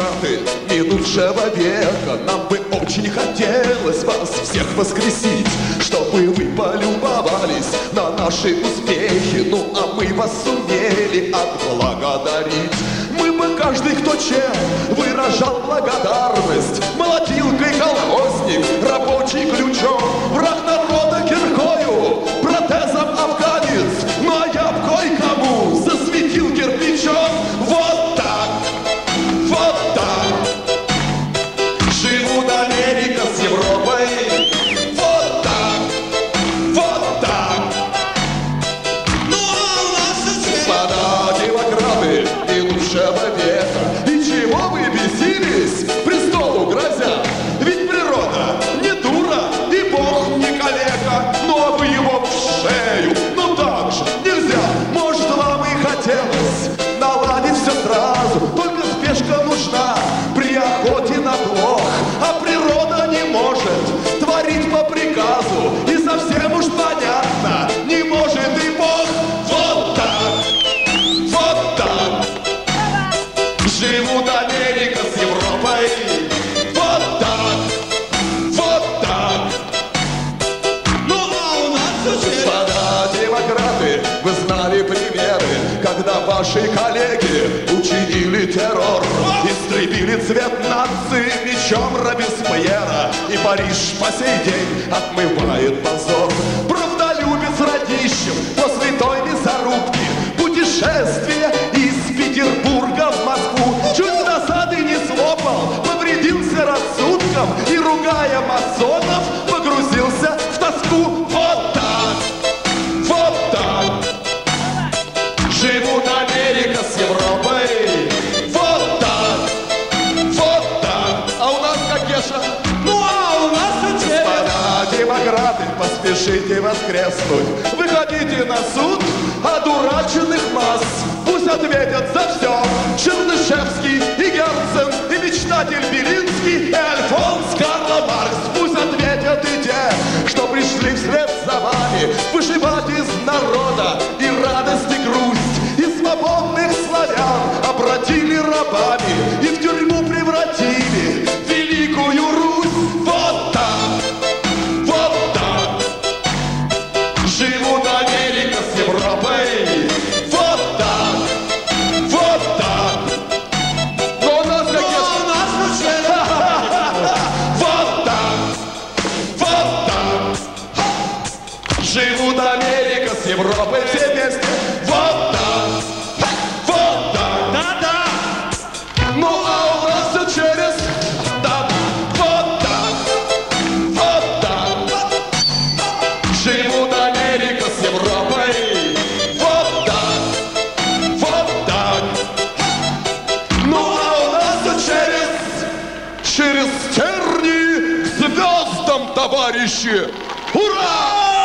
демократы минувшего века, нам бы очень хотелось вас всех воскресить, чтобы вы полюбовались на наши успехи. Ну а мы вас сумели отблагодарить. Мы бы каждый, кто чем выражал благодарность: молотилкой колхозник, рабочий ключом, враг народа киркою, протезом афганец, ну а я б кое-кому засветил кирпичом. Вот так, вот так живут Америка с Европой. Вот так, вот так. Ну а у нас господа демократы минувшего века, и чего вы бесились, престолу грозя? Ведь природа не дура, и Бог не калека. Ну а вы его в шею, ну так же нельзя. Может, вам и хотелось наладить все сразу, только спешка нужна при охоте на блох. А природа не может творить по приказу, и совсем уж понятно, не может и Бог. Вот так, вот так живут Америка с Европой. Вот так, вот так. Ну а у нас уже, господа демократы, вы знали примеры, когда ваши коллеги учинили террор, истребили цвет нации мечом Робеспьера, и Париж по сей день отмывает позор. Правдолюбец Радищев после той мясорубки путешествие из Петербурга в Москву чуть с досады не слопал, повредился рассудком и, ругая масонов, погрузился в тоску. Вот так, вот так живут Америка с Европой. Вот так, вот так. А у нас как, Геша? Ну а у нас господа демократы, поспешите воскреснуть. Выходите на суд одураченных масс. Пусть ответят за все Чернышевский и Герцен, и мечтатель Белинский, и Альфонс Карл Маркс. Пусть ответят и те, что пришли вслед за вами выживать из народа и радость, и грусть, и свободных славян обратили рабами и в тюрьму превратили Великую Русь. Вот так, вот так живут Америка с Европой. Вот так, вот так. Но у нас как вот так, вот так живут Америка с Европой. Все вместе. Вот так, вот так. Да-да. Ну а у нас все через так. Вот так, вот так живут Америка с Европой. Вот так, вот так. Ну а у нас через тернии к звездам, товарищи. Ура!